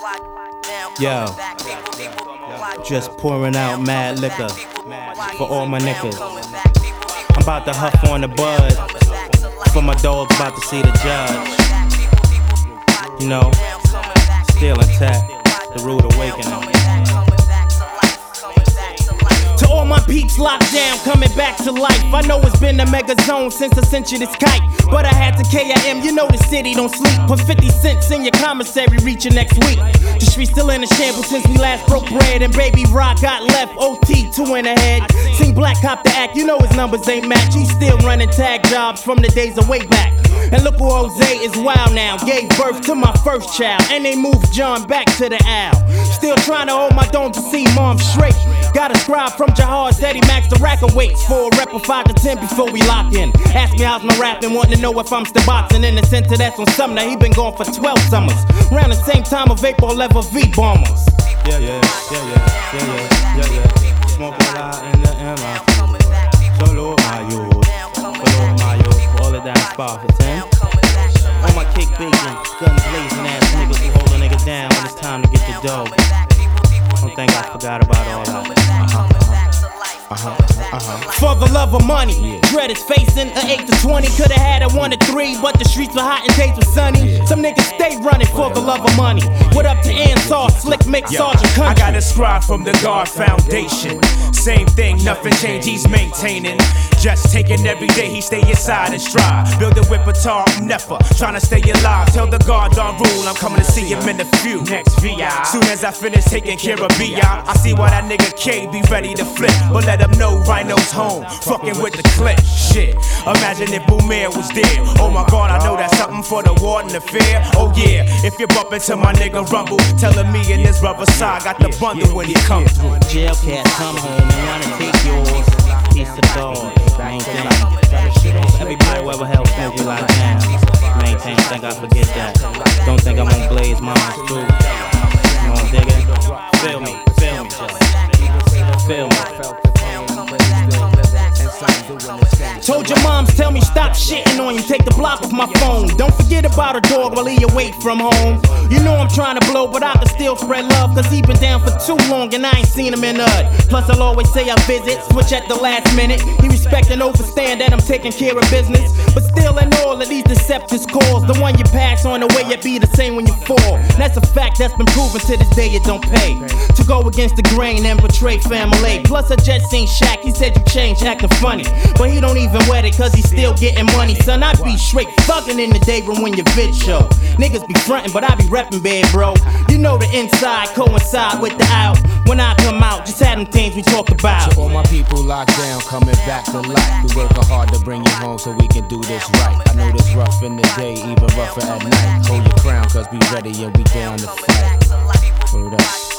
Yo, just pouring out mad liquor for all my niggas. I'm about to huff on the bud for my dogs about to see the judge. You know, still intact, the rude awakening. To all my peeps locked down, coming back to life. I know it's been a mega zone since I sent you this kite, but I had to KIM, you know the city don't sleep. Put 50 cents in your commissary, reaching next week. The streets still in a shambles since we last broke bread, and Baby Rock got left OT 2 in the head. Seen Black Cop the act, you know his numbers ain't match. He's still running tag jobs from the days of way back. And look who Jose is wild now, gave birth to my first child, and they moved John back to the Al. Still trying to hold my dome to see mom straight. Got a scribe from Jahar, said he maxed the rack of weights for a rep of 5 to 10 before we lock in. Ask me how's my rapping, wanting to know if I'm still boxing. In the center, that's on Sumner, he been gone for 12 summers. Around the same time of Vapor Level V bombers. Yeah. Smoking a lot in the MI. Salute my youth, all it down spot for 10. All my kick bacon, gun blazing ass niggas who hold a nigga down when it's time to get the dough. Don't think I forgot about all that. For the love of money, Dread is facing an 8 to 20. Could've had a 1 to 3, but the streets were hot and days were sunny. Some niggas stay running for the love of money. What up to Ansar, Slick Mick, Sergeant Country? I got a scribe from the Guard Foundation. Same thing, nothing changed, he's maintaining. Just taking every day, he stay inside and strive. Build a whip a tar, never trying to stay alive. Tell the guard don't rule, I'm coming to see him in a few. Next VI. Soon as I finish taking care of BI, I see why that nigga K be ready to flip. But let him know Rhino's home, fucking with the clip. Shit, imagine if Boomer was dead. Oh my god, I know that's something for the warden affair. Oh yeah, if you bump into my nigga Rumble, telling me and his brother side got the bundle when he comes through. Jail cats come home and wanna take yours. Piece of dog, maintain. Everybody who ever held Smokey locked down. Maintain, think I forget that. Don't think I'm on Blaze Moms too. You know what I'm digging? Feel me, feel me. Told your moms, tell me stop shitting on you, take the block off my phone. Don't forget about a dog while he away from home. You know I'm trying to blow, but I can still spread love, cause he been down for too long and I ain't seen him in hood. Plus I'll always say I visit, switch at the last minute. He respect and understand that I'm taking care of business. But still in all of these deceptive calls, the one you pass on the way it be the same when you fall. That's a fact that's been proven to this day it don't pay to go against the grain and betray family. Plus I just seen Shaq, he said you changed, acting funny, but he don't even wet it cause he still getting money. Son, I be straight thugging in the day room when your vid show. Niggas be frontin', but I be reppin' bad, bro. You know the inside coincide with the out. When I come out, just have them things we talk about. To all my people locked down, coming back to life. We working hard to bring you home so we can do this right. I know this rough in the day, even rougher at night. Hold your crown cause we ready and we down to fight. Word up.